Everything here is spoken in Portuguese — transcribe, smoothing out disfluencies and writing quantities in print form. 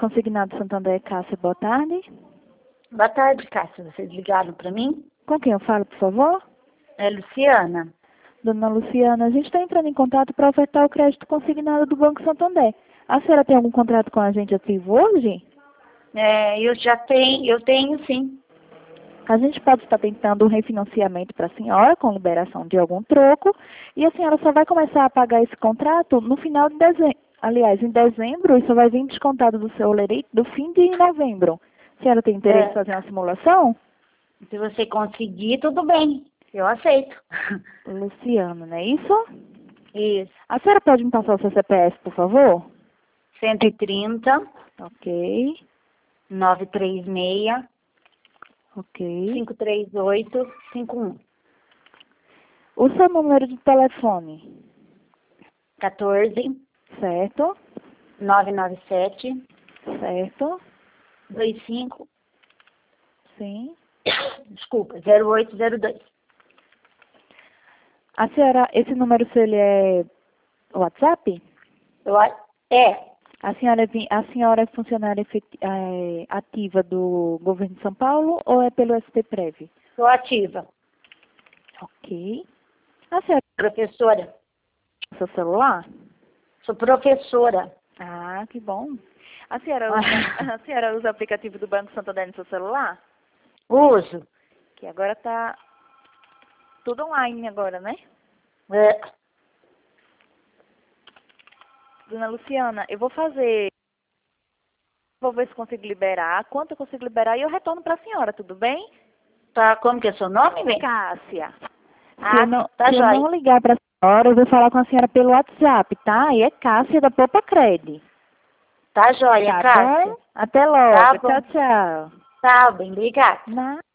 Consignado Santander, Cássia, boa tarde. Boa tarde, Cássia. Vocês ligaram para mim? Com quem eu falo, por favor? É Luciana. Dona Luciana, a gente está entrando em contato para ofertar o crédito consignado do Banco Santander. A senhora tem algum contrato com a gente ativo hoje? Eu tenho sim. A gente pode estar tentando um refinanciamento para a senhora, com liberação de algum troco, e a senhora só vai começar a pagar esse contrato no final de dezembro. Aliás, em dezembro, isso vai vir descontado do seu lerite do fim de novembro. A senhora tem interesse em fazer uma simulação? Se você conseguir, tudo bem. Eu aceito. Luciana, não é isso? Isso. A senhora pode me passar o seu CPF, por favor? 130 Ok, 936 ok. 538 51 O seu número de telefone, 14 certo? 997 Certo? 25 Sim. desculpa, 0802. A senhora, esse número seu, ele é WhatsApp? É, A senhora é funcionária ativa do governo de São Paulo ou é pelo STPREV? sou ativa. Ok. A senhora Professora. tem seu celular? Sou professora. Ah, que bom. A senhora usa o aplicativo do Banco Santander no seu celular? Uso. Que agora está tudo online agora, né? É, Dona Luciana, eu vou ver se consigo liberar, quanto eu consigo liberar e eu retorno para a senhora, tudo bem? tá, como que é seu nome, bem? Cássia. Tá Se eu jóia. não ligar para a senhora, eu vou falar com a senhora pelo WhatsApp, tá? E é Cássia da Popa Cred. Tá jóia, Tá Cássia. bom? Até logo. Tá bom. Tchau, tchau. Tá bem, obrigada. Nada.